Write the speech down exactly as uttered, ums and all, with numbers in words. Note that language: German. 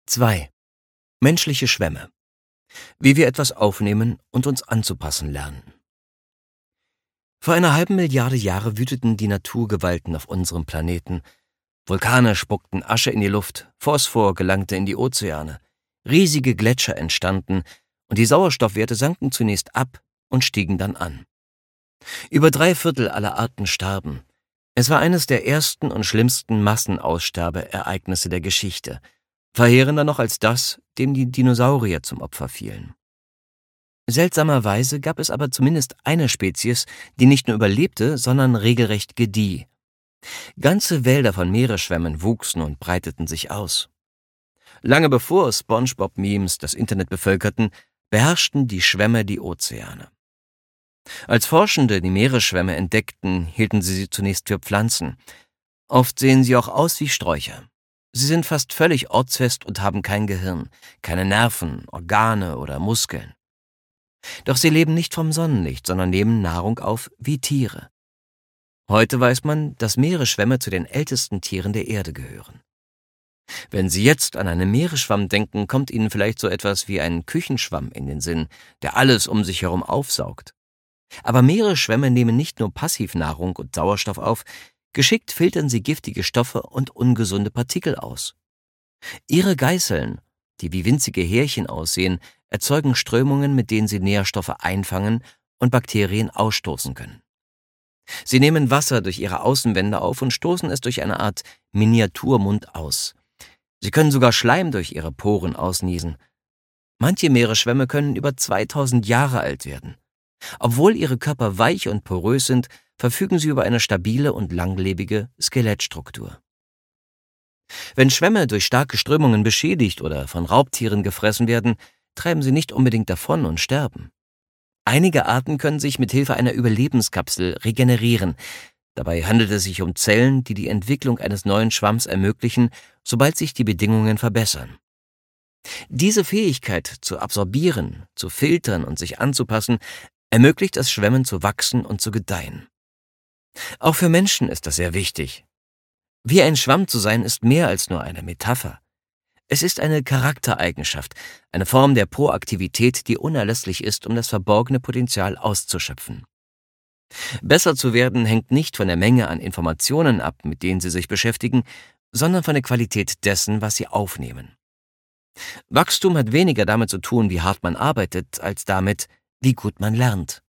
zwei. Menschliche Schwämme. Wie wir etwas aufnehmen und uns anzupassen lernen. Vor einer halben Milliarde Jahre wüteten die Naturgewalten auf unserem Planeten. Vulkane spuckten Asche in die Luft, Phosphor gelangte in die Ozeane, riesige Gletscher entstanden und die Sauerstoffwerte sanken zunächst ab und stiegen dann an. Über drei Viertel aller Arten starben. Es war eines der ersten und schlimmsten Massenaussterbeereignisse der Geschichte, verheerender noch als das, dem die Dinosaurier zum Opfer fielen. Seltsamerweise gab es aber zumindest eine Spezies, die nicht nur überlebte, sondern regelrecht gedieh. Ganze Wälder von Meeresschwämmen wuchsen und breiteten sich aus. Lange bevor SpongeBob-Memes das Internet bevölkerten, beherrschten die Schwämme die Ozeane. Als Forschende die Meeresschwämme entdeckten, hielten sie sie zunächst für Pflanzen. Oft sehen sie auch aus wie Sträucher. Sie sind fast völlig ortsfest und haben kein Gehirn, keine Nerven, Organe oder Muskeln. Doch sie leben nicht vom Sonnenlicht, sondern nehmen Nahrung auf wie Tiere. Heute weiß man, dass Meeresschwämme zu den ältesten Tieren der Erde gehören. Wenn Sie jetzt an einen Meeresschwamm denken, kommt Ihnen vielleicht so etwas wie ein Küchenschwamm in den Sinn, der alles um sich herum aufsaugt. Aber Meeresschwämme nehmen nicht nur passiv Nahrung und Sauerstoff auf, geschickt filtern sie giftige Stoffe und ungesunde Partikel aus. Ihre Geißeln, die wie winzige Härchen aussehen, erzeugen Strömungen, mit denen sie Nährstoffe einfangen und Bakterien ausstoßen können. Sie nehmen Wasser durch ihre Außenwände auf und stoßen es durch eine Art Miniaturmund aus. Sie können sogar Schleim durch ihre Poren ausniesen. Manche Meeresschwämme können über zweitausend Jahre alt werden. Obwohl ihre Körper weich und porös sind, verfügen sie über eine stabile und langlebige Skelettstruktur. Wenn Schwämme durch starke Strömungen beschädigt oder von Raubtieren gefressen werden, treiben sie nicht unbedingt davon und sterben. Einige Arten können sich mit Hilfe einer Überlebenskapsel regenerieren. Dabei handelt es sich um Zellen, die die Entwicklung eines neuen Schwamms ermöglichen, sobald sich die Bedingungen verbessern. Diese Fähigkeit zu absorbieren, zu filtern und sich anzupassen, ermöglicht es Schwämmen zu wachsen und zu gedeihen. Auch für Menschen ist das sehr wichtig. Wie ein Schwamm zu sein, ist mehr als nur eine Metapher. Es ist eine Charaktereigenschaft, eine Form der Proaktivität, die unerlässlich ist, um das verborgene Potenzial auszuschöpfen. Besser zu werden hängt nicht von der Menge an Informationen ab, mit denen Sie sich beschäftigen, sondern von der Qualität dessen, was Sie aufnehmen. Wachstum hat weniger damit zu tun, wie hart man arbeitet, als damit, wie gut man lernt.